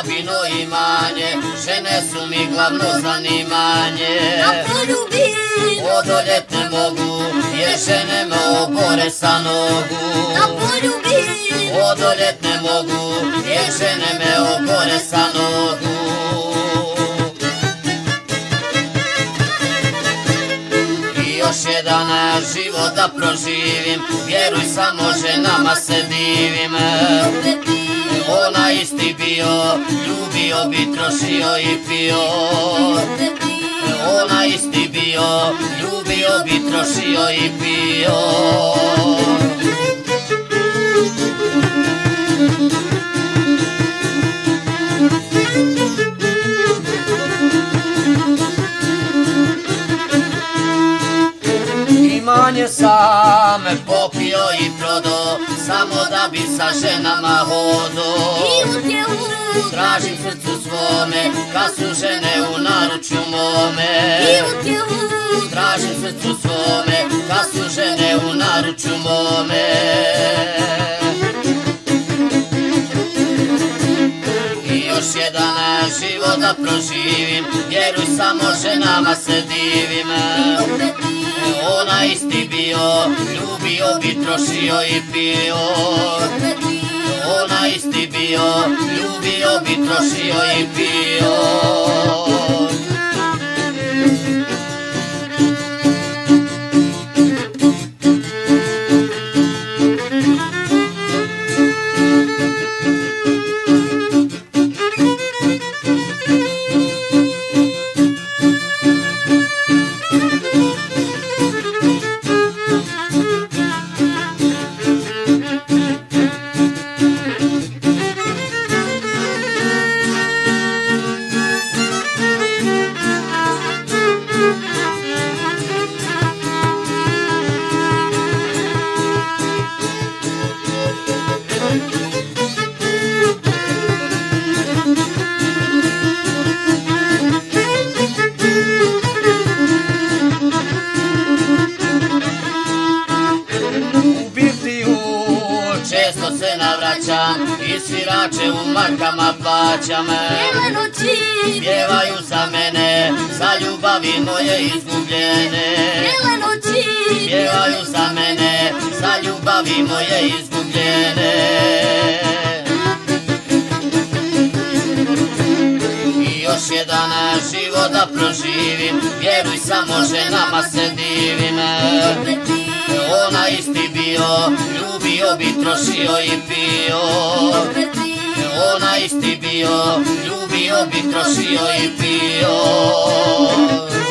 babino imanje, žene su mi glavno zanimanje. Da poljubim, odoljet ne mogu, jer žene me obore sa nogu. da poljubim, odoljet ne mogu, jer žene me obore sa nogu. I još jedan život da proživim, vjeruj samo ženama se divim. Ona isti bio, ljubio bi, trošio i pio. Ona isti bio, ljubio bi, trošio i pio. Imanje sam popio i prodo, samo da bi sa ženama hodo. i u tijelu, Tražim srcu svome, kad su žene u naručju mome. i u tijelu, Tražim srcu svome, kad su žene u naručju mome. I još jedan život da proživim, vjeruj samo ženama se divim. Ona isti bio, ljubio bi, trošio i pio. Ona isti bio, ljubio bi, trošio i pio. Često se navraćam i svirače u markama plaćam. bijele noći, Pjevaju za mene, za ljubavi moje izgubljene. bijele noći, Pjevaju za mene, za ljubavi moje izgubljene. I još jedan život da proživim, vjeruj samo ženama se divim. Ona isti bio, ljubio bi, trošio i pio. Ona isti bio, ljubio bi, trošio i pio.